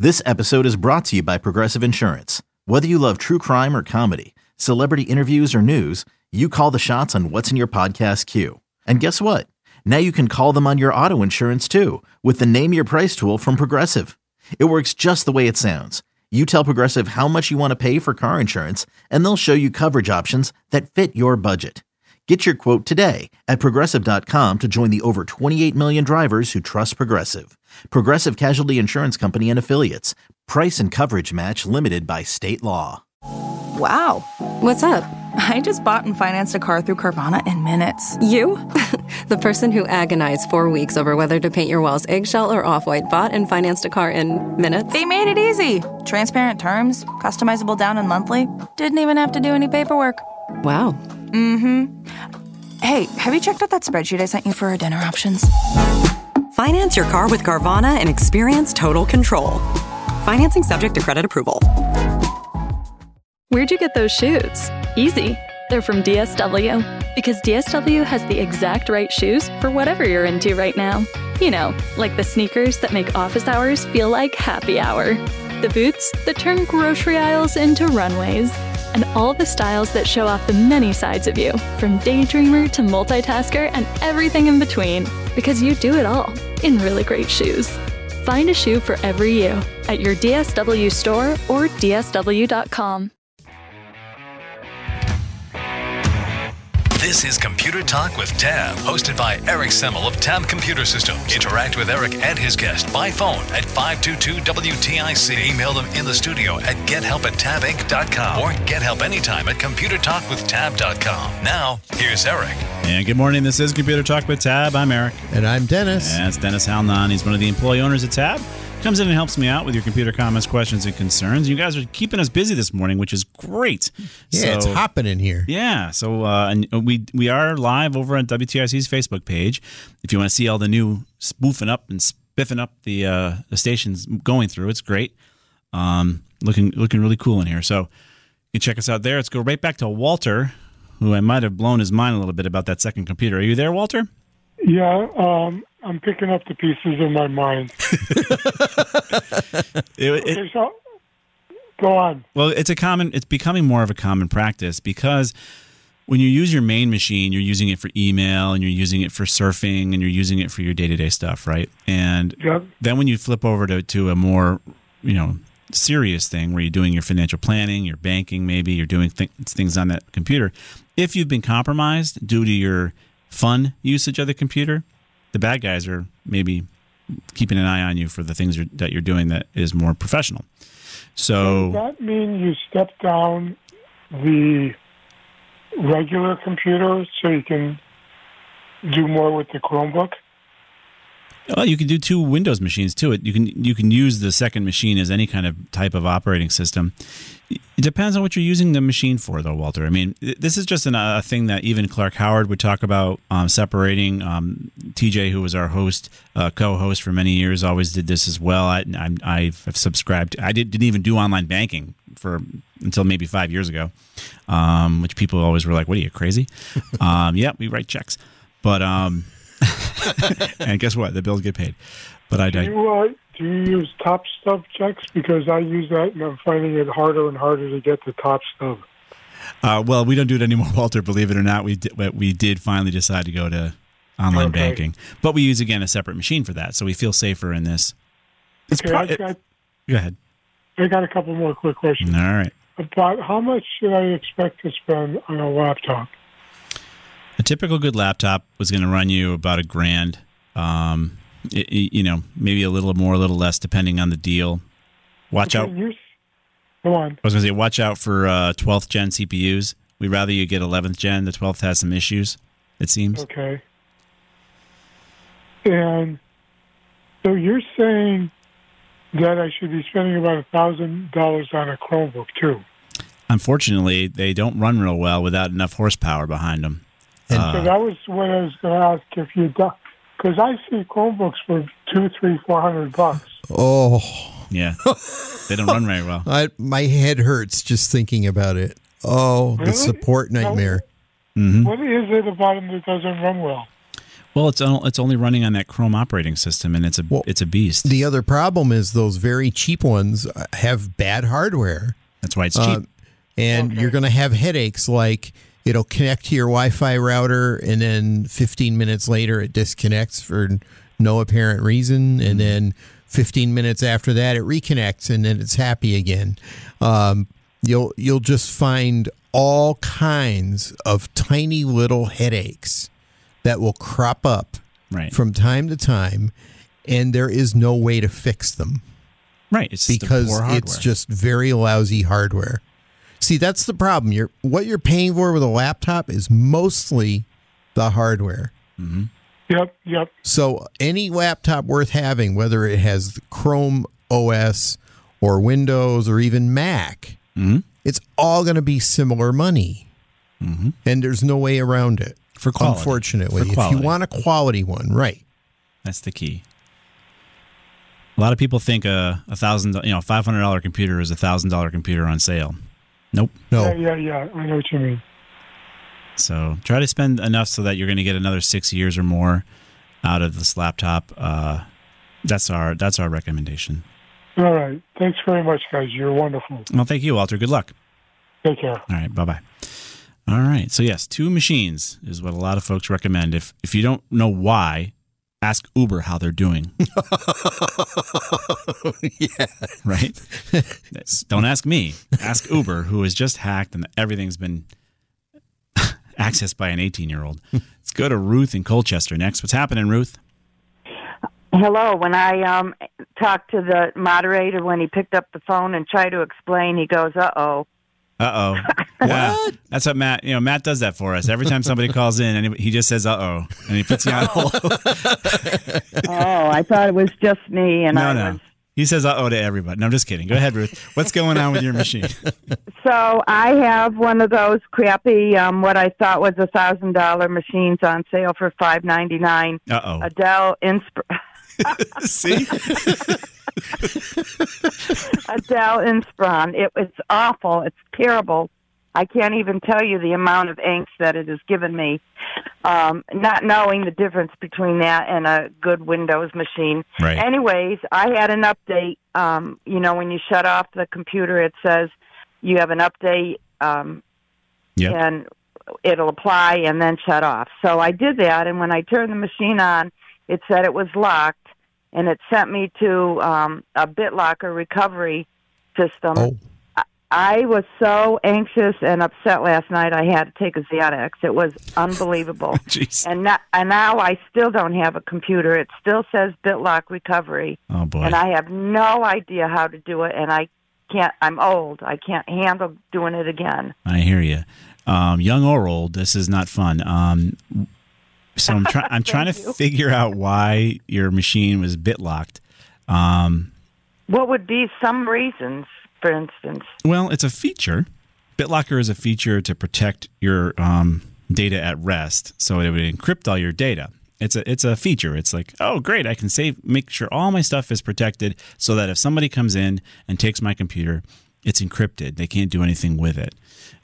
This episode is brought to you by Progressive Insurance. Whether you love true crime or comedy, celebrity interviews or news, you call the shots on what's in your podcast queue. And guess what? Now you can call them on your auto insurance too with the Name Your Price tool from Progressive. It works just the way it sounds. You tell Progressive how much you want to pay for car insurance, and they'll show you coverage options that fit your budget. Get your quote today at Progressive.com to join the over 28 million drivers who trust Progressive. Progressive Casualty Insurance Company and Affiliates. Price and coverage match limited by state law. Wow. What's up? I just bought and financed a car through Carvana in minutes. You? The person who agonized 4 weeks over whether to paint your walls eggshell or off-white bought and financed a car in minutes? They made it easy. Transparent terms, customizable down and monthly. Didn't even have to do any paperwork. Wow. Mm-hmm. Hey, have you checked out that spreadsheet I sent you for our dinner options? Finance your car with Carvana and experience total control. Financing subject to credit approval. Where'd you get those shoes? Easy. They're from DSW. Because DSW has the exact right shoes for whatever you're into right now. You know, like the sneakers that make office hours feel like happy hour. The boots that turn grocery aisles into runways. And all the styles that show off the many sides of you, from daydreamer to multitasker and everything in between. Because you do it all in really great shoes. Find a shoe for every you at your DSW store or DSW.com. This is Computer Talk with Tab, hosted by Eric Semmel of Tab Computer Systems. Interact with Eric and his guest by phone at 522-WTIC. Email them in the studio at gethelp@tabinc.com or get help anytime at computertalkwithtab.com. Now, here's Eric. And good morning. This is Computer Talk with Tab. I'm Eric. And I'm Dennis. And it's Dennis Halnan. He's one of the employee owners at Tab. Comes in and helps me out with your computer comments, questions, and concerns. You guys are keeping us busy this morning, which is great. Yeah, it's hopping in here. Yeah, so and we are live over on WTIC's Facebook page. If you want to see all the new spoofing up and spiffing up the stations going through, it's great. Looking really cool in here. So you can check us out there. Let's go right back to Walter, who I might have blown his mind a little bit about that second computer. Are you there, Walter? Yeah, I'm picking up the pieces of my mind. Okay, so go on. Well, it's becoming more of a common practice because when you use your main machine, you're using it for email and you're using it for surfing and you're using it for your day-to-day stuff, right? And then when you flip over to a more, serious thing where you're doing your financial planning, your banking, maybe you're doing things on that computer, if you've been compromised due to your fun usage of the computer, the bad guys are maybe keeping an eye on you for the things that you're doing that is more professional. So does that mean you step down the regular computer so you can do more with the Chromebook? Well, you can do two Windows machines too. You can use the second machine as any kind of type of operating system. It depends on what you're using the machine for, though, Walter. I mean, this is just a thing that even Clark Howard would talk about, separating. TJ, who was our co-host for many years, always did this as well. I've subscribed. I didn't even do online banking until maybe 5 years ago, which people always were like, "What are you, crazy?" Yeah, we write checks, but and guess what? The bills get paid. But do you use Top Stub checks? Because I use that and I'm finding it harder and harder to get the Top Stub. Well, we don't do it anymore, Walter. Believe it or not, we did finally decide to go to online banking, but we use again a separate machine for that, so we feel safer in this. Go ahead. I got a couple more quick questions. All right. About how much should I expect to spend on a laptop? A typical good laptop was going to run you about $1,000. Maybe a little more, a little less, depending on the deal. Watch out. Go on. I was going to say, watch out for 12th gen CPUs. We'd rather you get 11th gen. The 12th has some issues, it seems. Okay. And so you're saying that I should be spending about $1,000 on a Chromebook, too? Unfortunately, they don't run real well without enough horsepower behind them. So that was what I was going to ask if you because I see Chromebooks for $200-$400. Oh, yeah, they don't run very well. My head hurts just thinking about it. Oh, really? The support nightmare. What is it about them that doesn't run well? Well, it's only running on that Chrome operating system, and it's a beast. The other problem is those very cheap ones have bad hardware. That's why it's cheap. And you're going to have headaches like it'll connect to your Wi-Fi router, and then 15 minutes later it disconnects for no apparent reason, and then 15 minutes after that it reconnects, and then it's happy again. You'll just find all kinds of tiny little headaches that will crop up from time to time, and there is no way to fix them. Right, it's because poor hardware. It's just very lousy hardware. See, that's the problem. What you're paying for with a laptop is mostly the hardware. Mm-hmm. Yep. So any laptop worth having, whether it has Chrome OS or Windows or even Mac, it's all going to be similar money. Mm-hmm. And there's no way around it. For quality. Unfortunately. For quality. If you want a quality one, right. That's the key. A lot of people think a $500 computer is a $1,000 computer on sale. Nope. No. Yeah. I know what you mean. So try to spend enough so that you're going to get another 6 years or more out of this laptop. That's our recommendation. All right. Thanks very much, guys. You're wonderful. Well, thank you, Walter. Good luck. Take care. All right. Bye-bye. All right. So, yes, 2 machines is what a lot of folks recommend. If you don't know why, ask Uber how they're doing. Yeah. Right? Don't ask me. Ask Uber, who was just hacked and everything's been accessed by an 18-year-old. Let's go to Ruth in Colchester next. What's happening, Ruth? Hello. When I talked to the moderator, when he picked up the phone and tried to explain, he goes, uh-oh. Uh-oh. Yeah. That's what Matt, Matt does that for us. Every time somebody calls in, and he just says, uh-oh, and he puts you on hold. Oh, I thought it was just me. And No. He says uh-oh to everybody. No, I'm just kidding. Go ahead, Ruth. What's going on with your machine? So I have one of those crappy, what I thought was $1,000 machines on sale for $599. Uh-oh. A Dell See? A Dell Inspiron. It's awful. It's terrible. I can't even tell you the amount of angst that it has given me, not knowing the difference between that and a good Windows machine. Right. Anyways, I had an update. When you shut off the computer, it says you have an update, and it'll apply and then shut off. So I did that, and when I turned the machine on, it said it was locked, and it sent me to a BitLocker recovery system. Oh. I was so anxious and upset last night. I had to take a Xanax. It was unbelievable. Jeez. And now I still don't have a computer. It still says BitLock recovery. Oh boy. And I have no idea how to do it. And I can't. I'm old. I can't handle doing it again. I hear you. Young or old, this is not fun. So I'm trying to figure out why your machine was BitLocked. What would be some reasons? For instance, well, it's a feature. BitLocker is a feature to protect your data at rest, so it would encrypt all your data. It's a feature. It's like, oh, great, I can make sure all my stuff is protected, so that if somebody comes in and takes my computer, it's encrypted. They can't do anything with it.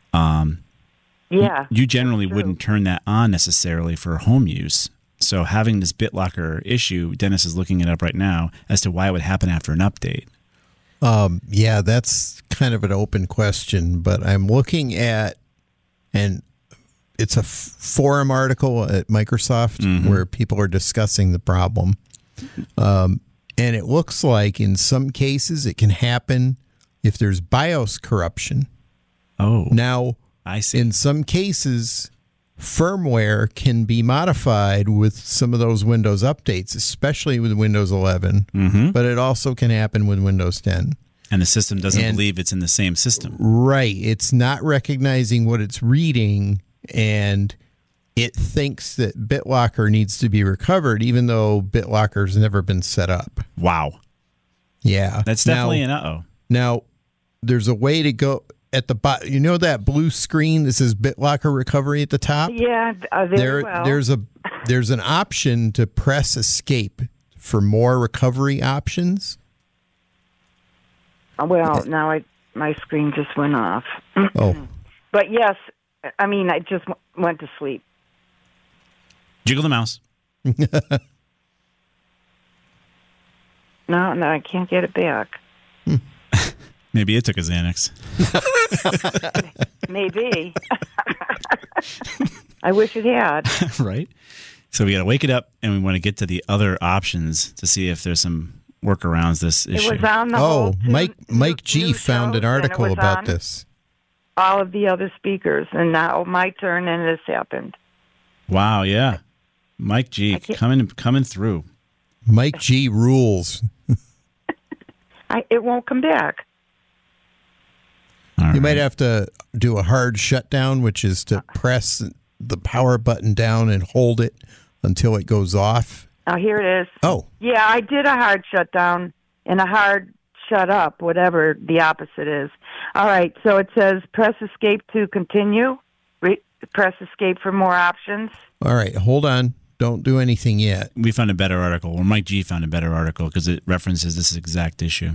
You generally wouldn't turn that on necessarily for home use. So having this BitLocker issue, Dennis is looking it up right now as to why it would happen after an update. Yeah, that's kind of an open question, but I'm looking at, and it's a forum article at Microsoft where people are discussing the problem. And it looks like in some cases it can happen if there's BIOS corruption. Oh, now I see. In some cases, firmware can be modified with some of those Windows updates, especially with Windows 11, but it also can happen with Windows 10. And the system doesn't believe it's in the same system. Right. It's not recognizing what it's reading, and it thinks that BitLocker needs to be recovered, even though BitLocker's never been set up. Wow. Yeah. That's definitely an uh-oh. Now, there's a way to go at the bottom. You know that blue screen that says BitLocker recovery at the top? Yeah, very well. There's an option to press escape for more recovery options. Well, now my screen just went off. Oh. But yes, I just went to sleep. Jiggle the mouse. No, I can't get it back. Maybe it took a Xanax. Maybe. I wish it had. Right? So we got to wake it up, and we want to get to the other options to see if there's some workarounds this issue. It was on the whole Mike G found an article about this. All of the other speakers, and now my turn, and this happened. Wow, yeah. Mike G coming through. Mike G rules. It won't come back. You might have to do a hard shutdown, which is to press the power button down and hold it until it goes off. Oh, here it is. Oh. Yeah, I did a hard shutdown and a hard shut up, whatever the opposite is. All right, so it says press escape to continue. Press escape for more options. All right, hold on. Don't do anything yet. We found a better article, or Mike G found a better article because it references this exact issue.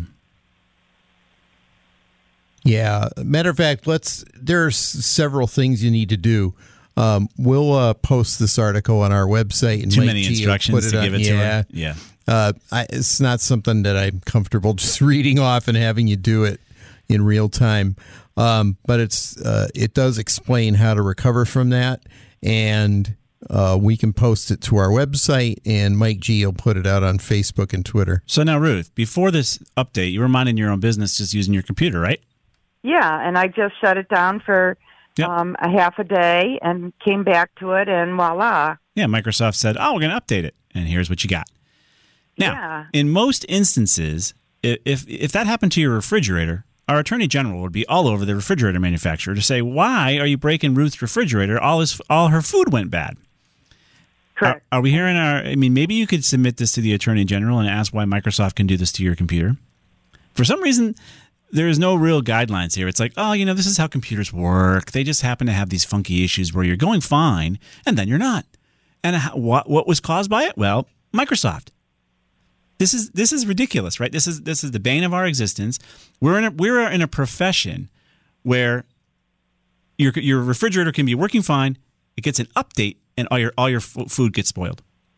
Yeah. Matter of fact, there's several things you need to do. We'll post this article on our website. And Too Mike many G instructions to give it to her. Yeah. It's not something that I'm comfortable just reading off and having you do it in real time. But it does explain how to recover from that, and we can post it to our website, and Mike G will put it out on Facebook and Twitter. So now, Ruth, before this update, you were minding your own business just using your computer, right? Yeah, and I just shut it down for a half a day and came back to it, and voila. Yeah, Microsoft said, we're going to update it, and here's what you got. Now, in most instances, if that happened to your refrigerator, our Attorney General would be all over the refrigerator manufacturer to say, why are you breaking Ruth's refrigerator? All her food went bad. Correct. Are we hearing maybe you could submit this to the Attorney General and ask why Microsoft can do this to your computer. For some reason, there is no real guidelines here. It's like, this is how computers work. They just happen to have these funky issues where you're going fine and then you're not. And what was caused by it? Well, Microsoft. This is ridiculous, right? This is the bane of our existence. We're in a profession where your refrigerator can be working fine. It gets an update, and all your food gets spoiled.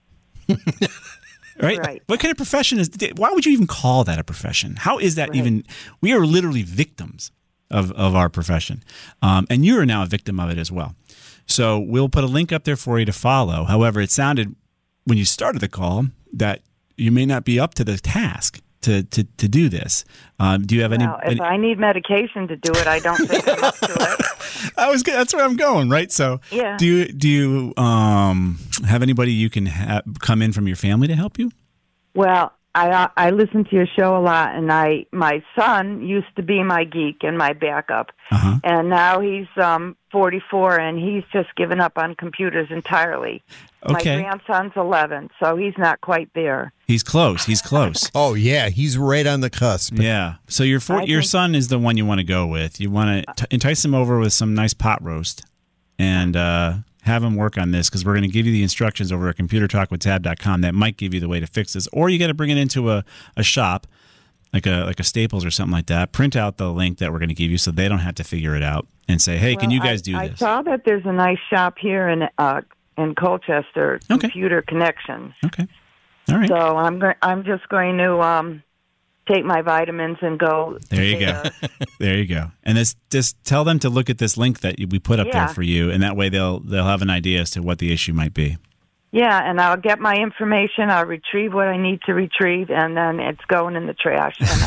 Right? What kind of profession is? Why would you even call that a profession? How is that even? We are literally victims of our profession, and you are now a victim of it as well. So we'll put a link up there for you to follow. However, it sounded when you started the call that you may not be up to the task to do this. Do you have any? If I need medication to do it, I don't think I'm up to it. That's where I'm going, right? So, yeah. Do you have anybody you can come in from your family to help you? Well, I listen to your show a lot, and my son used to be my geek and my backup, and now he's 44, and he's just given up on computers entirely. Okay. My grandson's 11, so he's not quite there. He's close. Oh, yeah. He's right on the cusp. Yeah. So your son is the one you want to go with. You want to entice him over with some nice pot roast and have him work on this, because we're going to give you the instructions over at computertalkwithtab.com that might give you the way to fix this. Or you got to bring it into a shop, like a Staples or something like that. Print out the link that we're going to give you so they don't have to figure it out and say, hey, can you guys do this? I saw that there's a nice shop here in Colchester, Computer Connection. Okay. All right. So I'm just going to take my vitamins and go. There you go. There you go. And just tell them to look at this link that we put up there for you, and that way they'll have an idea as to what the issue might be. Yeah, and I'll get my information. I'll retrieve what I need to retrieve, and then it's going in the trash. And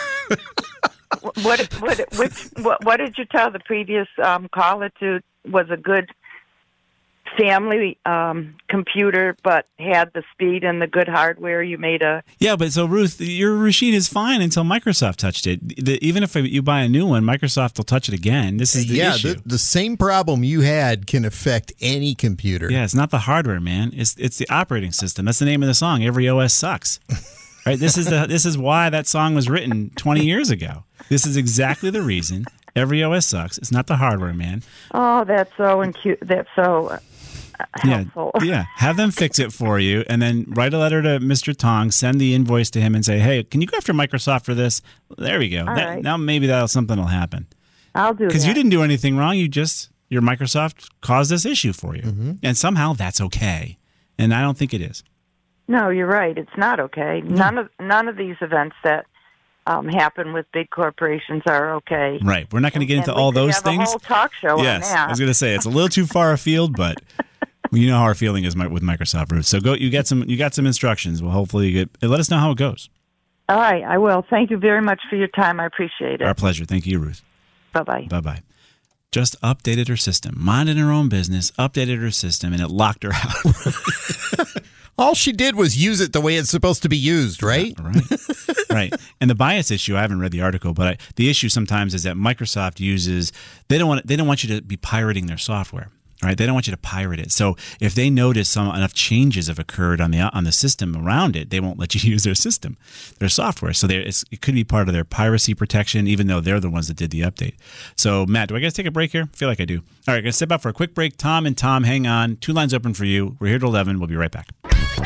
what did you tell the previous caller to was a good family computer, but had the speed and the good hardware? You made a... Yeah, but so Ruth, your machine is fine until Microsoft touched it. Even if you buy a new one, Microsoft will touch it again. This is the issue. The same problem you had can affect any computer. Yeah, it's not the hardware, man. It's the operating system. That's the name of the song. Every OS sucks. Right? This is why that song was written 20 years ago. This is exactly the reason. Every OS sucks. It's not the hardware, man. Oh, that's so cute. That's so helpful. Yeah. Have them fix it for you, and then write a letter to Mr. Tong, send the invoice to him, and say, hey, can you go after Microsoft for this? There we go. Right. Now maybe something will happen. I'll do that. Because you didn't do anything wrong. Your Microsoft caused this issue for you. Mm-hmm. And somehow that's okay. And I don't think it is. No, you're right. It's not okay. No. None of these events that happen with big corporations are okay. Right. We're not going to get into all those things. A whole talk show on that. I was going to say it's a little too far afield, but you know how our feeling is with Microsoft Ruth. So go. You got some instructions. Well, hopefully let us know how it goes. All right, I will. Thank you very much for your time. I appreciate it. Our pleasure. Thank you, Ruth. Bye-bye. Bye-bye. Just updated her system, minded her own business, updated her system, and it locked her out. All she did was use it the way it's supposed to be used, right? Right. And the bias issue, I haven't read the article, but the issue sometimes is that Microsoft uses, they don't want you to be pirating their software. Right, they don't want you to pirate it. So if they notice enough changes have occurred on the system around it, they won't let you use their system, their software. So it could be part of their piracy protection, even though they're the ones that did the update. So Matt, do I got to take a break here? I feel like I do. All right, going to step out for a quick break. Tom and Tom, hang on. 2 lines open for you. We're here till 11. We'll be right back.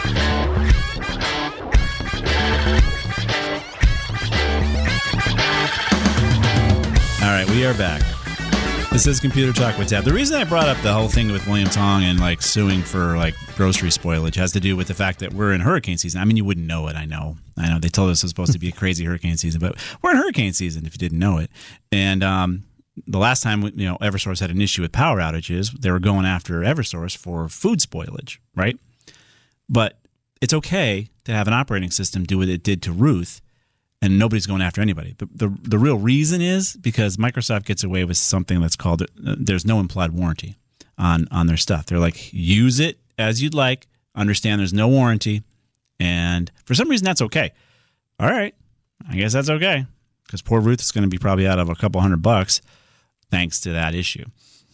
All right, we are back. This is Computer Talk with Tab. The reason I brought up the whole thing with William Tong and suing for grocery spoilage has to do with the fact that we're in hurricane season. I mean, you wouldn't know it. I know. They told us it was supposed to be a crazy hurricane season, but we're in hurricane season if you didn't know it. And the last time Eversource had an issue with power outages, they were going after Eversource for food spoilage, right? But it's okay to have an operating system do what it did to Ruth. And nobody's going after anybody. The real reason is because Microsoft gets away with something that's called there's no implied warranty on their stuff. They're like, use it as you'd like, understand there's no warranty, and for some reason that's okay. All right, I guess that's okay because poor Ruth is going to be probably out of a couple $100 thanks to that issue.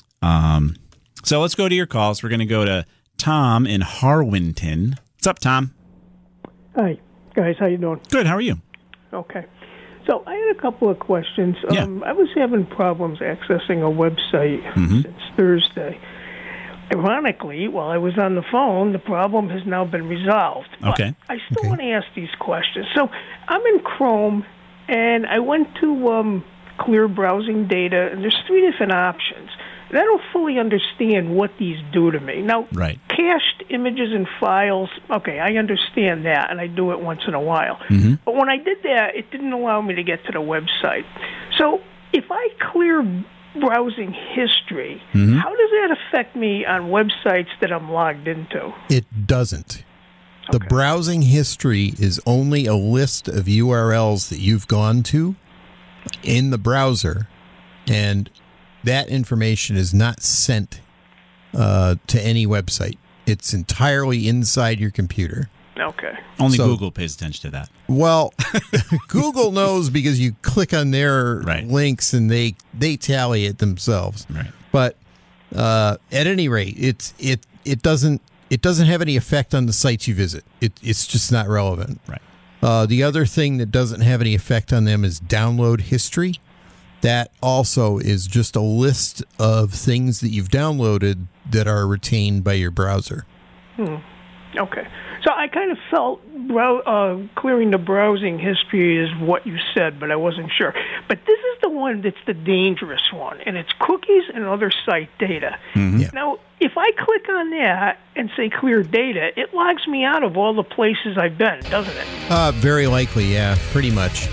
So let's go to your calls. We're going to go to Tom in Harwinton. What's up, Tom? Hi, guys. How you doing? Good. How are you? Okay. So I had a couple of questions. I was having problems accessing a website since Thursday. Ironically, while I was on the phone, the problem has now been resolved. Okay. But I still want to ask these questions. So I'm in Chrome, and I went to clear browsing data, and there's 3 different options. And I don't fully understand what these do to me. Now, cached images and files, okay, I understand that, and I do it once in a while. Mm-hmm. But when I did that, it didn't allow me to get to the website. So if I clear browsing history, how does that affect me on websites that I'm logged into? It doesn't. The browsing history is only a list of URLs that you've gone to in the browser, and that information is not sent to any website. It's entirely inside your computer. Okay. Only Google pays attention to that. Well, Google knows because you click on their links and they tally it themselves. Right. But at any rate, it doesn't have any effect on the sites you visit. It's just not relevant. Right. The other thing that doesn't have any effect on them is download history. That also is just a list of things that you've downloaded that are retained by your browser. Okay. So I kind of felt clearing the browsing history is what you said, but I wasn't sure. But this is the one that's the dangerous one, and it's cookies and other site data. Mm-hmm. Yeah. Now, if I click on that and say clear data, it logs me out of all the places I've been, doesn't it? Very likely, yeah, pretty much.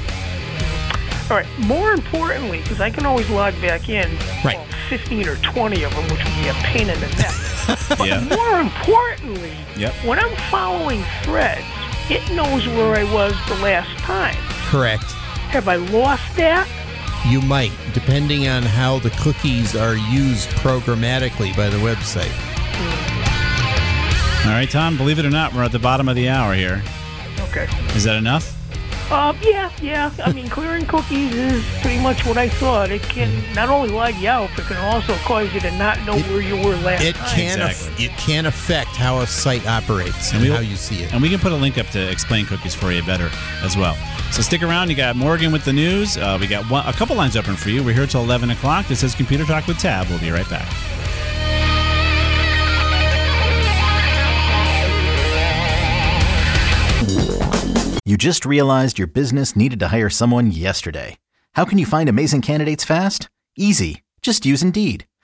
All right. More importantly, because I can always log back in, 15 or 20 of them, which would be a pain in the neck. But more importantly, when I'm following threads, it knows where I was the last time. Correct. Have I lost that? You might, depending on how the cookies are used programmatically by the website. All right, Tom, believe it or not, we're at the bottom of the hour here. Okay. Is that enough? Yeah. I mean, clearing cookies is pretty much what I thought. It can not only log you out, but can also cause you to not know where you were last time. It can affect how a site operates and how you see it. And we can put a link up to explain cookies for you better as well. So stick around. You got Morgan with the news. We got a couple lines open for you. We're here till 11 o'clock. This is Computer Talk with Tab. We'll be right back. You just realized your business needed to hire someone yesterday. How can you find amazing candidates fast? Easy. Just use Indeed.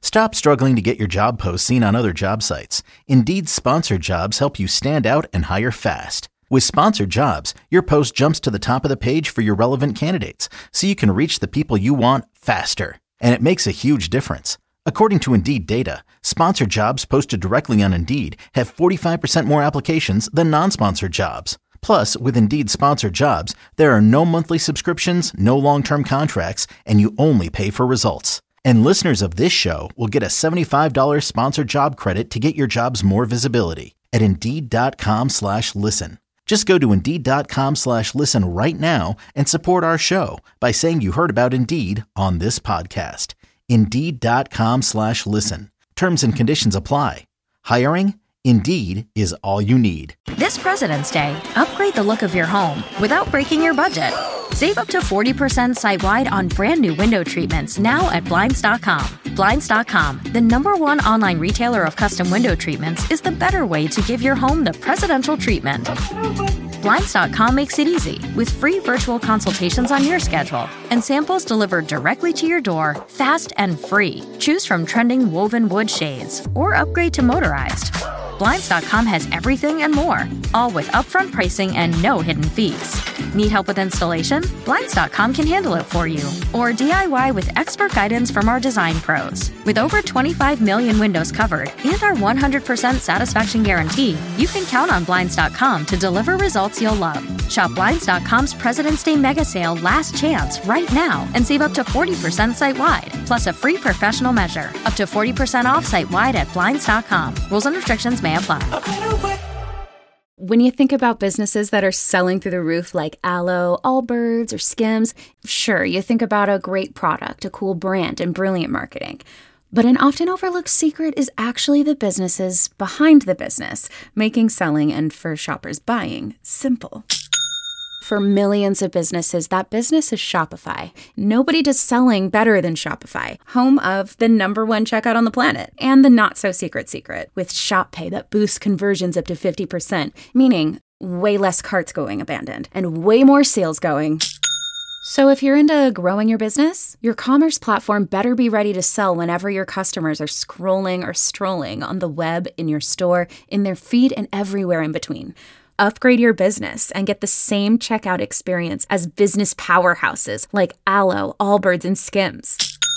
Stop struggling to get your job posts seen on other job sites. Indeed's sponsored jobs help you stand out and hire fast. With sponsored jobs, your post jumps to the top of the page for your relevant candidates, so you can reach the people you want faster. And it makes a huge difference. According to Indeed data, sponsored jobs posted directly on Indeed have 45% more applications than non-sponsored jobs. Plus, with Indeed sponsored jobs, there are no monthly subscriptions, no long-term contracts, and you only pay for results. And listeners of this show will get a $75 sponsored job credit to get your jobs more visibility at Indeed.com/listen. Just go to Indeed.com/listen right now and support our show by saying you heard about Indeed on this podcast. Indeed.com/listen. Terms and conditions apply. Hiring? Indeed is all you need. This President's Day, upgrade the look of your home without breaking your budget. Save up to 40% site-wide on brand new window treatments now at Blinds.com. Blinds.com, the #1 online retailer of custom window treatments, is the better way to give your home the presidential treatment. Blinds.com makes it easy with free virtual consultations on your schedule and samples delivered directly to your door, fast and free. Choose from trending woven wood shades or upgrade to motorized. Blinds.com has everything and more, all with upfront pricing and no hidden fees. Need help with installation? Blinds.com can handle it for you. Or DIY with expert guidance from our design pros. With over 25 million windows covered and our 100% satisfaction guarantee, you can count on Blinds.com to deliver results you'll love. Shop Blinds.com's President's Day Mega Sale Last Chance right now and save up to 40% site-wide, plus a free professional measure. Up to 40% off site-wide at Blinds.com. Rules and restrictions may apply. When you think about businesses that are selling through the roof like Aloe, Allbirds, or Skims, sure, you think about a great product, a cool brand, and brilliant marketing. But an often overlooked secret is actually the businesses behind the business, making selling and for shoppers buying simple. For millions of businesses, that business is Shopify. Nobody does selling better than Shopify, home of the #1 checkout on the planet and the not-so-secret secret with Shop Pay that boosts conversions up to 50%, meaning way less carts going abandoned and way more sales going. So if you're into growing your business, your commerce platform better be ready to sell whenever your customers are scrolling or strolling on the web, in your store, in their feed, and everywhere in between. Upgrade your business and get the same checkout experience as business powerhouses like Aloe, Allbirds, and Skims.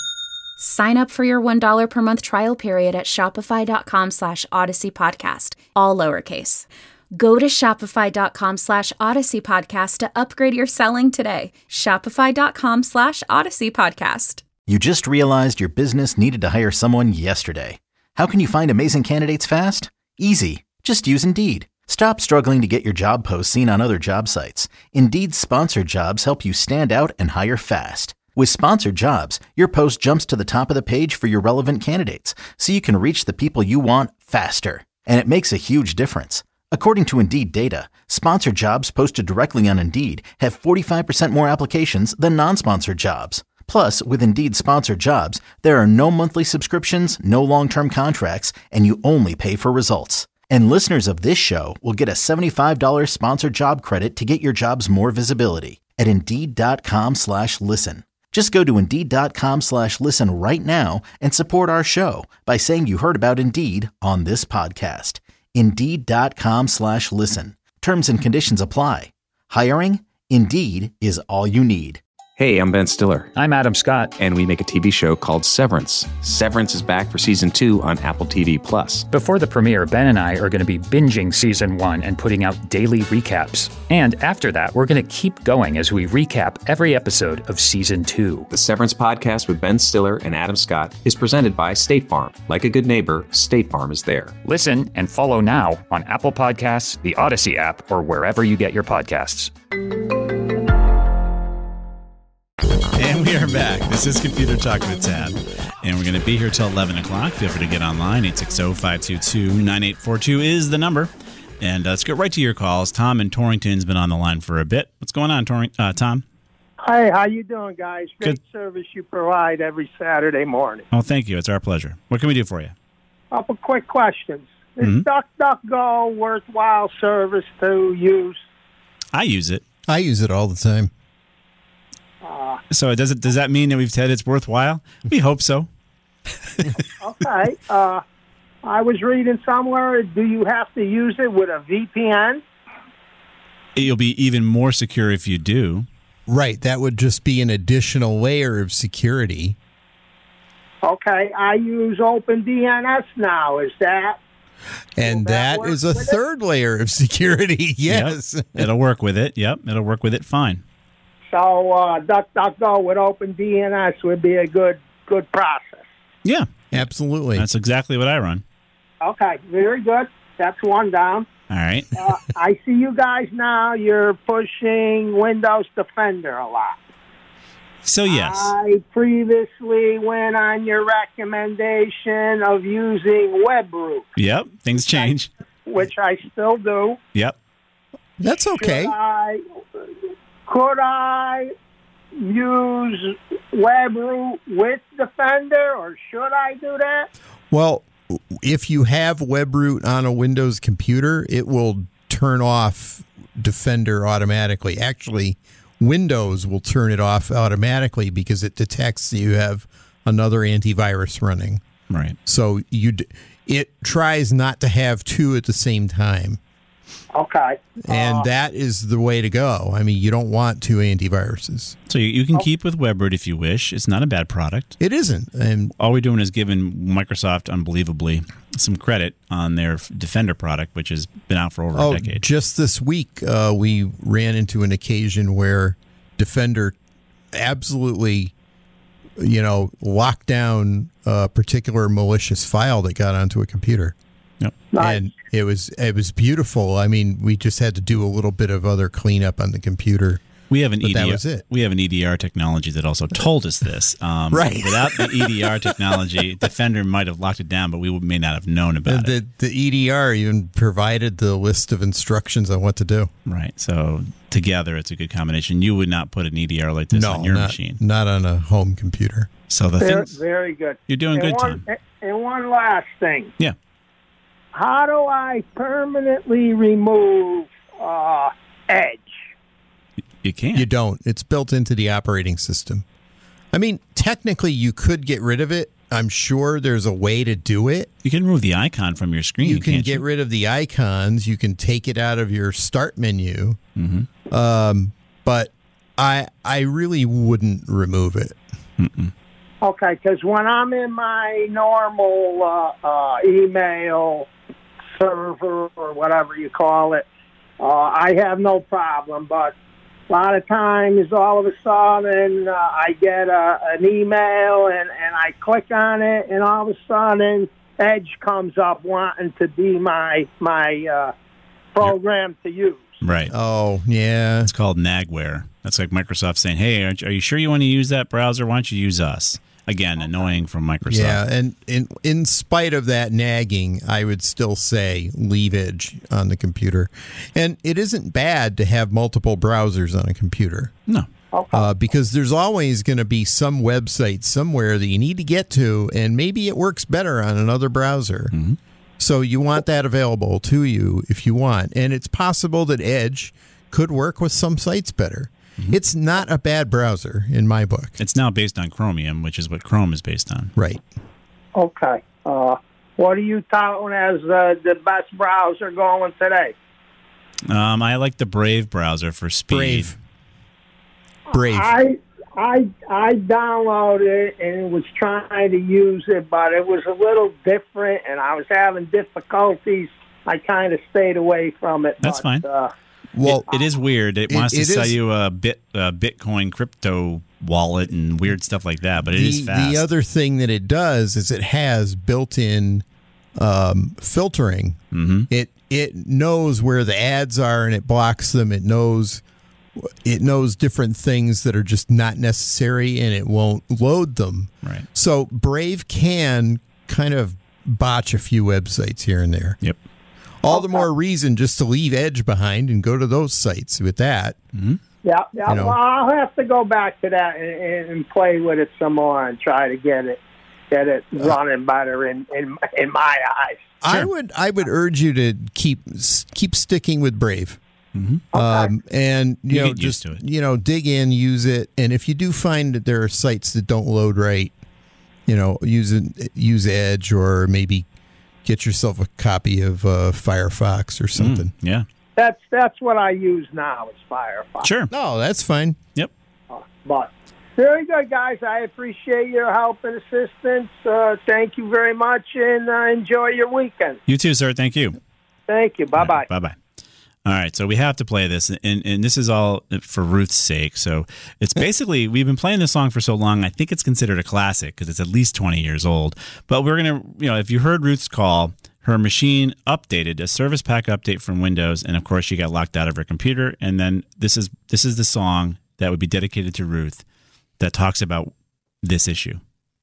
Sign up for your $1 per month trial period at shopify.com/Odyssey Podcast, all lowercase. Go to shopify.com/Odyssey Podcast to upgrade your selling today. Shopify.com/Odyssey Podcast. You just realized your business needed to hire someone yesterday. How can you find amazing candidates fast? Easy. Just use Indeed. Stop struggling to get your job posts seen on other job sites. Indeed's sponsored jobs help you stand out and hire fast. With sponsored jobs, your post jumps to the top of the page for your relevant candidates, so you can reach the people you want faster. And it makes a huge difference. According to Indeed data, sponsored jobs posted directly on Indeed have 45% more applications than non-sponsored jobs. Plus, with Indeed sponsored jobs, there are no monthly subscriptions, no long-term contracts, and you only pay for results. And listeners of this show will get a $75 sponsored job credit to get your jobs more visibility at Indeed.com/listen. Just go to Indeed.com/listen right now and support our show by saying you heard about Indeed on this podcast. Indeed.com/listen. Terms and conditions apply. Hiring? Indeed is all you need. Hey, I'm Ben Stiller. I'm Adam Scott. And we make a TV show called Severance. Severance is back for Season 2 on Apple TV+. Before the premiere, Ben and I are going to be binging Season 1 and putting out daily recaps. And after that, we're going to keep going as we recap every episode of Season 2. The Severance podcast with Ben Stiller and Adam Scott is presented by State Farm. Like a good neighbor, State Farm is there. Listen and follow now on Apple Podcasts, the Odyssey app, or wherever you get your podcasts. And we are back. This is Computer Talk with Tab. And we're going to be here till 11 o'clock. Feel free to get online. 860-522-9842 is the number. And let's get right to your calls. Tom in Torrington's been on the line for a bit. What's going on, Tom? Hi, how you doing, guys? Great service you provide every Saturday morning. Oh, thank you. It's our pleasure. What can we do for you? A couple quick questions. Is DuckDuckGo worthwhile service to use? I use it. I use it all the time. So does that mean that we've said it's worthwhile? We hope so. Okay. I was reading somewhere, do you have to use it with a VPN? You'll be even more secure if you do. Right. That would just be an additional layer of security. Okay. I use OpenDNS now. Is that? And that is a third layer of security. Yes. Yep. It'll work with it. Yep. It'll work with it fine. So DuckDuckGo with OpenDNS would be a good process. Yeah. Absolutely. That's exactly what I run. Okay. Very good. That's one down. All right. I see you guys now. You're pushing Windows Defender a lot. So, yes. I previously went on your recommendation of using WebRoot. Yep. Things change. Which I still do. Yep. That's okay. Could I use WebRoot with Defender, or should I do that? Well, if you have WebRoot on a Windows computer, it will turn off Defender automatically. Actually, Windows will turn it off automatically because it detects that you have another antivirus running. Right. So it tries not to have two at the same time. Okay. And that is the way to go. I mean, you don't want two antiviruses. So you can keep with WebRoot if you wish. It's not a bad product. It isn't. And all we're doing is giving Microsoft, unbelievably, some credit on their Defender product, which has been out for over a decade. Just this week, we ran into an occasion where Defender absolutely, locked down a particular malicious file that got onto a computer. Yep. Nice. And it was beautiful. I mean, we just had to do a little bit of other cleanup on the computer. We have an EDR. That was it. We have an EDR technology that also told us this. Right. Without the EDR technology, Defender might have locked it down, but we may not have known about it. The EDR even provided the list of instructions on what to do. Right. So together, it's a good combination. You would not put an EDR like this on your machine. Not on a home computer. So very good. You're doing good, Tom. And one last thing. Yeah. How do I permanently remove Edge? You can't. You don't. It's built into the operating system. I mean, technically, you could get rid of it. I'm sure there's a way to do it. You can remove the icon from your screen. You can get rid of the icons. You can take it out of your start menu. Mm-hmm. But I really wouldn't remove it. Mm-mm. Okay, because when I'm in my normal email server or whatever you call it, I have no problem. But a lot of times, all of a sudden, I get an email and I click on it, and all of a sudden, Edge comes up wanting to be my program to use. Right. Oh, yeah. It's called Nagware. That's like Microsoft saying, hey, are you sure you want to use that browser? Why don't you use us? Again, annoying from Microsoft. Yeah, and in spite of that nagging, I would still say leave Edge on the computer. And it isn't bad to have multiple browsers on a computer. No. Because there's always going to be some website somewhere that you need to get to, and maybe it works better on another browser. Mm-hmm. So you want that available to you if you want. And it's possible that Edge could work with some sites better. Mm-hmm. It's not a bad browser in my book. It's now based on Chromium, which is what Chrome is based on. Right. Okay. What are you touting as the best browser going today? I like the Brave browser for speed. Brave. I downloaded it and was trying to use it, but it was a little different, and I was having difficulties. I kind of stayed away from it. That's fine. Well, it is weird. It wants to sell you a Bitcoin crypto wallet and weird stuff like that, but it is fast. The other thing that it does is it has built-in filtering. Mm-hmm. It knows where the ads are and it blocks them. It knows different things that are just not necessary and it won't load them. Right. So Brave can kind of botch a few websites here and there. Yep. All the more reason just to leave Edge behind and go to those sites with that. Mm-hmm. Yeah. Well, I'll have to go back to that and play with it some more and try to get it running better in my eyes. Sure. I would urge you to keep sticking with Brave. Mm-hmm. Okay. And used to it. dig in, use it, and if you do find that there are sites that don't load right, use Edge, or maybe get yourself a copy of Firefox or something. Yeah. That's what I use now is Firefox. Sure. No, that's fine. Yep. But very good, guys. I appreciate your help and assistance. Thank you very much, and enjoy your weekend. You too, sir. Thank you. Thank you. Bye-bye. Bye-bye. All right, so we have to play this, and this is all for Ruth's sake. So it's basically, we've been playing this song for so long, I think it's considered a classic because it's at least 20 years old. But we're going to, if you heard Ruth's call, her machine updated, a service pack update from Windows, and of course she got locked out of her computer. And then this is the song that would be dedicated to Ruth that talks about this issue.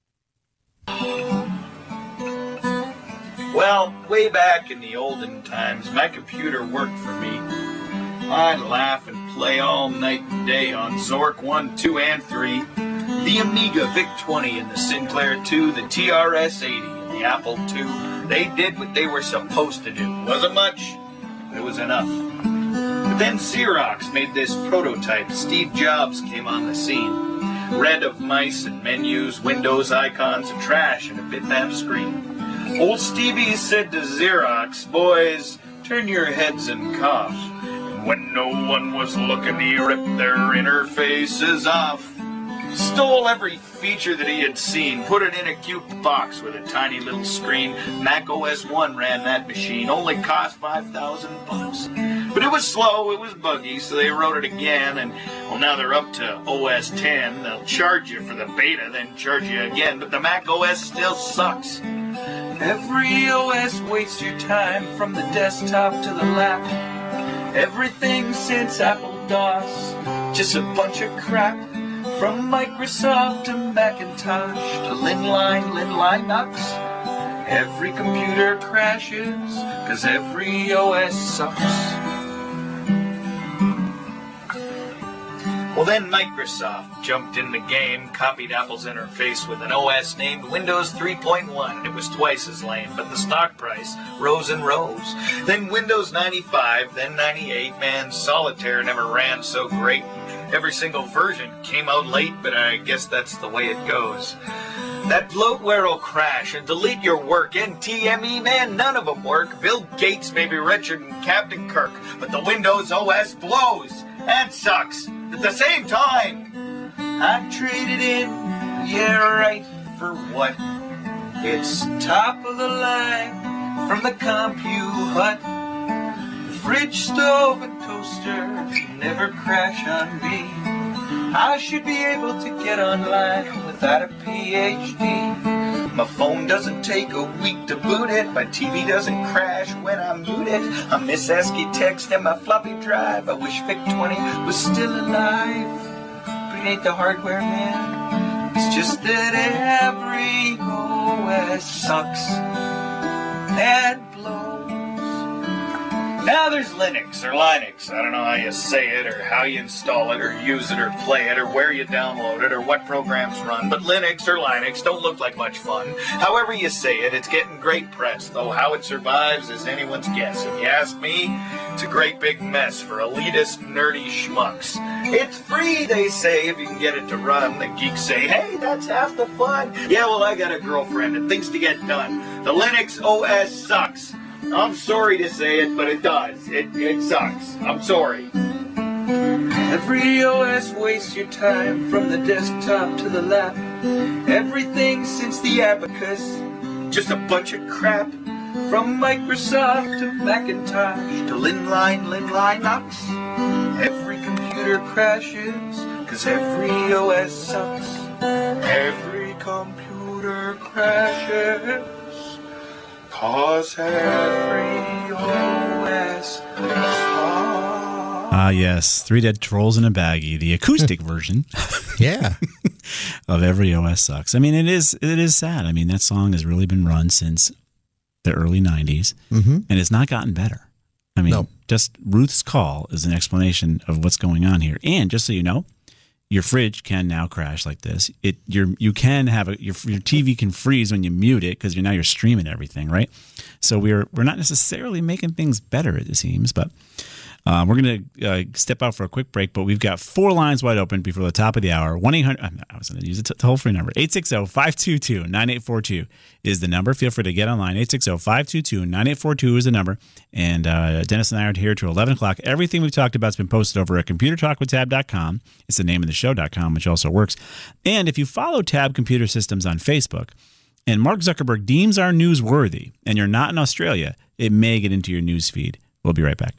Well, way back in the olden times, my computer worked for me. I'd laugh and play all night and day on Zork 1, 2, and 3, the Amiga VIC-20 and the Sinclair 2, the TRS-80 and the Apple II. They did what they were supposed to do. Wasn't much, but it was enough. But then Xerox made this prototype. Steve Jobs came on the scene. Red of mice and menus, Windows icons and trash and a bitmap screen. Old Stevie said to Xerox, boys, turn your heads and cough. And when no one was looking, he ripped their interfaces off. Stole every feature that he had seen, put it in a cute box with a tiny little screen. Mac OS 1 ran that machine, only cost $5,000. But it was slow, it was buggy, so they wrote it again, and well, now they're up to OS 10. They'll charge you for the beta, then charge you again, but the Mac OS still sucks. Every OS wastes your time from the desktop to the lap. Everything since Apple DOS, just a bunch of crap. From Microsoft to Macintosh to Linux. Every computer crashes, 'cause every OS sucks. Well, then Microsoft jumped in the game, copied Apple's interface with an OS named Windows 3.1, and it was twice as lame, but the stock price rose and rose. Then Windows 95, then 98, man, Solitaire never ran so great. Every single version came out late, but I guess that's the way it goes. That bloatware will crash and delete your work. NTME, man, none of them work. Bill Gates may be richer than Captain Kirk, but the Windows OS blows and sucks at the same time. I traded in, yeah, right, for what? It's top of the line from the CompuHut. The fridge, stove, and toaster never crash on me. I should be able to get online without a PhD. My phone doesn't take a week to boot it. My TV doesn't crash when I mute it. I miss ASCII text and my floppy drive. I wish VIC-20 was still alive. But it ain't the hardware, man. It's just that every OS sucks and blows. Now there's Linux or Linux. I don't know how you say it or how you install it or use it or play it or where you download it or what programs run. But Linux or Linux don't look like much fun. However you say it, it's getting great press, though how it survives is anyone's guess. If you ask me, it's a great big mess for elitist, nerdy schmucks. It's free, they say, if you can get it to run. The geeks say, hey, that's half the fun. Yeah, well, I got a girlfriend and things to get done. The Linux OS sucks. I'm sorry to say it, but it does. It sucks. I'm sorry. Every OS wastes your time from the desktop to the lap. Everything since the Abacus, just a bunch of crap. From Microsoft to Macintosh to Linux. Every computer crashes, 'cause every OS sucks. Every computer crashes. Cause every OS Ah, yes. Three Dead Trolls in a Baggie, the acoustic version. Yeah. Of Every OS Sucks. I mean, it is sad. I mean, that song has really been run since the early 90s, and it's not gotten better. I mean, just Ruth's call is an explanation of what's going on here. And just so you know, your fridge can now crash like this. You can have your TV can freeze when you mute it because you're streaming everything, right? So we're not necessarily making things better, it seems. But We're going to step out for a quick break, but we've got 4 lines wide open before the top of the hour. 1-800. I was going to use a toll-free number. 860-522-9842 is the number. Feel free to get online. 860-522-9842 is the number. And Dennis and I are here till 11 o'clock. Everything we've talked about has been posted over at ComputerTalkWithTab.com. It's the name of the show.com, which also works. And if you follow Tab Computer Systems on Facebook, and Mark Zuckerberg deems our news worthy, and you're not in Australia, it may get into your news feed. We'll be right back.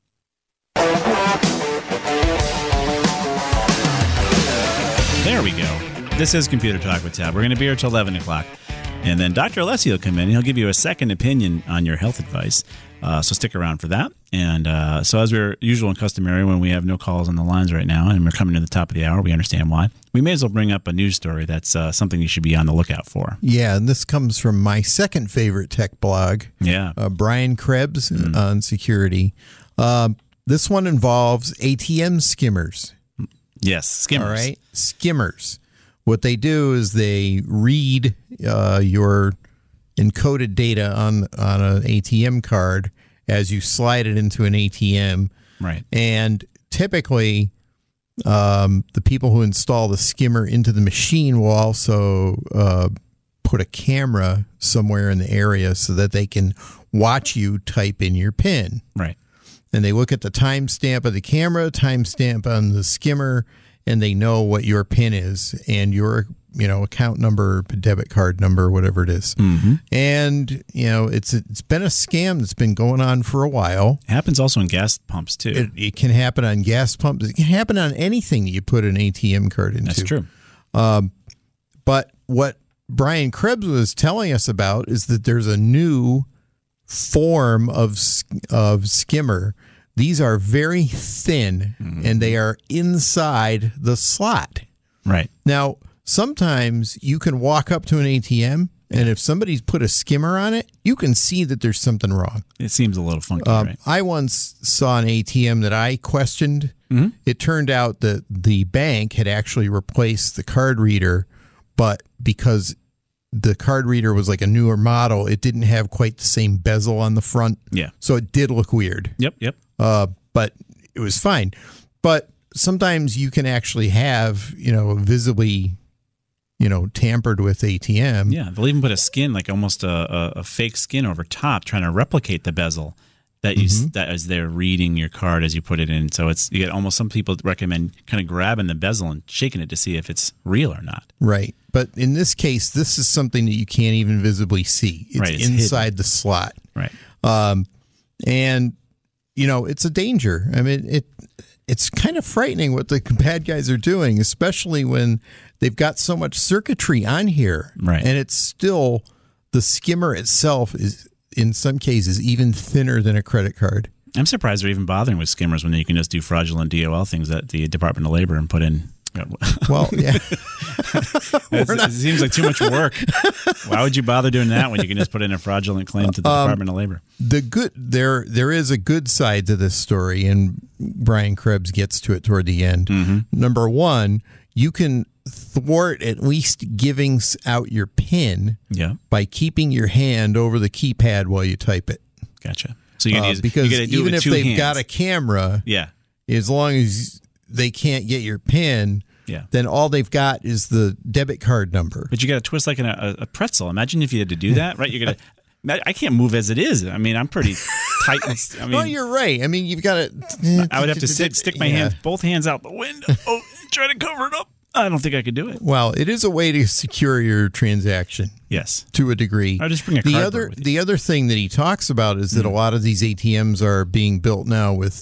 There we go. This is Computer Talk with Tab. We're going to be here till 11 o'clock. And then Dr. Alessi will come in and he'll give you a second opinion on your health advice. So stick around for that. And so as we're usual and customary when we have no calls on the lines right now and we're coming to the top of the hour, we understand why. We may as well bring up a news story that's something you should be on the lookout for. Yeah, and this comes from my second favorite tech blog. Yeah. Brian Krebs on security. This one involves ATM skimmers. Yes, skimmers. All right, skimmers. What they do is they read your encoded data on an ATM card as you slide it into an ATM. Right. And typically, the people who install the skimmer into the machine will also put a camera somewhere in the area so that they can watch you type in your PIN. Right. And they look at the timestamp of the camera, timestamp on the skimmer, and they know what your PIN is and your, account number, debit card number, whatever it is. Mm-hmm. And, it's been a scam that's been going on for a while. It happens also in gas pumps, too. It can happen on gas pumps. It can happen on anything you put an ATM card into. That's true. But what Brian Krebs was telling us about is that there's a new form of skimmer. These are very thin, and they are inside the slot. Right. Now, sometimes you can walk up to an ATM, and if somebody's put a skimmer on it, you can see that there's something wrong. It seems a little funky, right? I once saw an ATM that I questioned. Mm-hmm. It turned out that the bank had actually replaced the card reader, but because the card reader was like a newer model, it didn't have quite the same bezel on the front. Yeah. So it did look weird. Yep. But it was fine. But sometimes you can actually have, visibly, tampered with ATM. Yeah. They'll even put a skin, like almost a fake skin over top, trying to replicate the bezel that that as they're reading your card as you put it in. So you get almost, some people recommend kind of grabbing the bezel and shaking it to see if it's real or not. Right. But in this case, this is something that you can't even visibly see. It's inside hidden. The slot. Right. And, it's a danger. I mean, it's kind of frightening what the bad guys are doing, especially when they've got so much circuitry on here. Right. And it's still, the skimmer itself is, in some cases, even thinner than a credit card. I'm surprised they're even bothering with skimmers when you can just do fraudulent DOL things at the Department of Labor and put in. Well, yeah. It seems like too much work. Why would you bother doing that when you can just put in a fraudulent claim to the Department of Labor? There is a good side to this story, and Brian Krebs gets to it toward the end. Mm-hmm. Number one, you can thwart at least giving out your PIN by keeping your hand over the keypad while you type it. Gotcha. So you can because you do even if they've got a camera, as long as they can't get your PIN, then all they've got is the debit card number. But you got to twist like a pretzel. Imagine if you had to do that, right? You're gonna. I can't move as it is. I mean, I'm pretty tight. No, you're right. I mean, you've got to. I would have to stick my hands, both hands out the window, try to cover it up. I don't think I could do it. Well, it is a way to secure your transaction. Yes, to a degree. I'll just bring a cardboard with you. The other thing that he talks about is that a lot of these ATMs are being built now with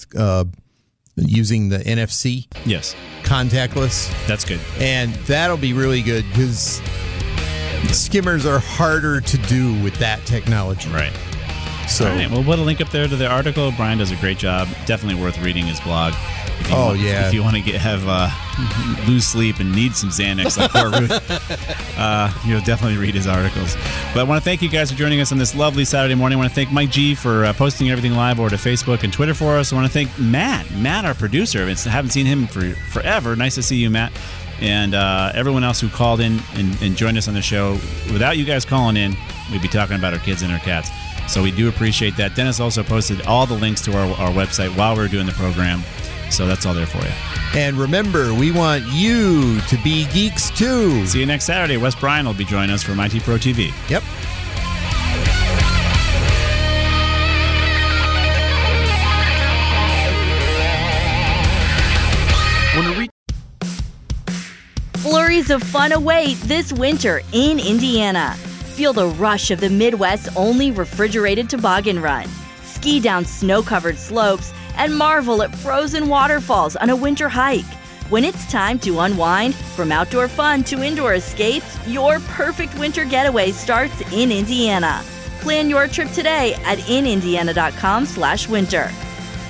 using the NFC. Yes, contactless. That's good, and that'll be really good because skimmers are harder to do with that technology. Right. So, all right, we'll put a link up there to the article. Brian does a great job. Definitely worth reading his blog. If you want to have lose sleep and need some Xanax like poor Ruth, you'll definitely read his articles. But I want to thank you guys for joining us on this lovely Saturday morning. I want to thank Mike G for posting everything live over to Facebook and Twitter for us. I want to thank Matt, our producer. I haven't seen him for forever. Nice to see you, Matt. And everyone else who called in and joined us on the show. Without you guys calling in, we'd be talking about our kids and our cats. So we do appreciate that. Dennis also posted all the links to our website while we were doing the program. So that's all there for you. And remember, we want you to be geeks too. See you next Saturday. Wes Bryan will be joining us from IT Pro TV. Yep. Flurries of fun await this winter in Indiana. Feel the rush of the Midwest's only refrigerated toboggan run. Ski down snow-covered slopes and marvel at frozen waterfalls on a winter hike. When it's time to unwind, from outdoor fun to indoor escapes, your perfect winter getaway starts in Indiana. Plan your trip today at inindiana.com/winter.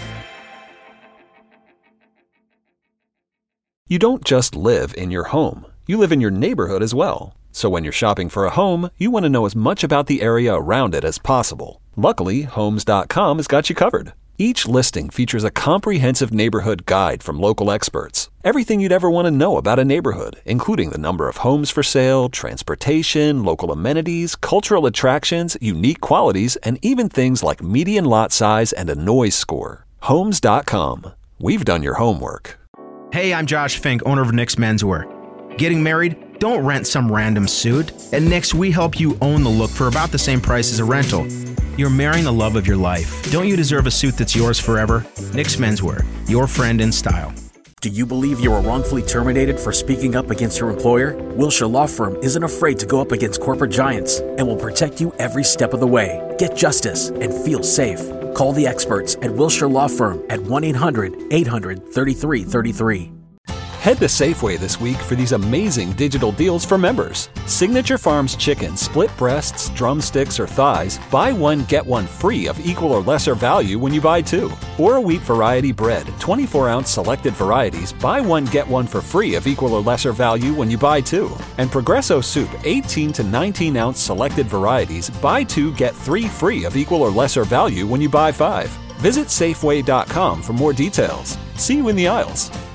You don't just live in your home. You live in your neighborhood as well. So when you're shopping for a home, you want to know as much about the area around it as possible. Luckily, Homes.com has got you covered. Each listing features a comprehensive neighborhood guide from local experts. Everything you'd ever want to know about a neighborhood, including the number of homes for sale, transportation, local amenities, cultural attractions, unique qualities, and even things like median lot size and a noise score. Homes.com. We've done your homework. Hey, I'm Josh Fink, owner of Nick's Menswear. Getting married? Don't rent some random suit. At Nick's, we help you own the look for about the same price as a rental. You're marrying the love of your life. Don't you deserve a suit that's yours forever? Nick's Menswear, your friend in style. Do you believe you were wrongfully terminated for speaking up against your employer? Wilshire Law Firm isn't afraid to go up against corporate giants and will protect you every step of the way. Get justice and feel safe. Call the experts at Wilshire Law Firm at 1-800-800-3333. Head to Safeway this week for these amazing digital deals for members. Signature Farms chicken, split breasts, drumsticks, or thighs, buy one, get one free of equal or lesser value when you buy two. Or a wheat variety bread, 24-ounce selected varieties, buy one, get one for free of equal or lesser value when you buy two. And Progresso soup, 18 to 19-ounce selected varieties, buy two, get three free of equal or lesser value when you buy five. Visit Safeway.com for more details. See you in the aisles.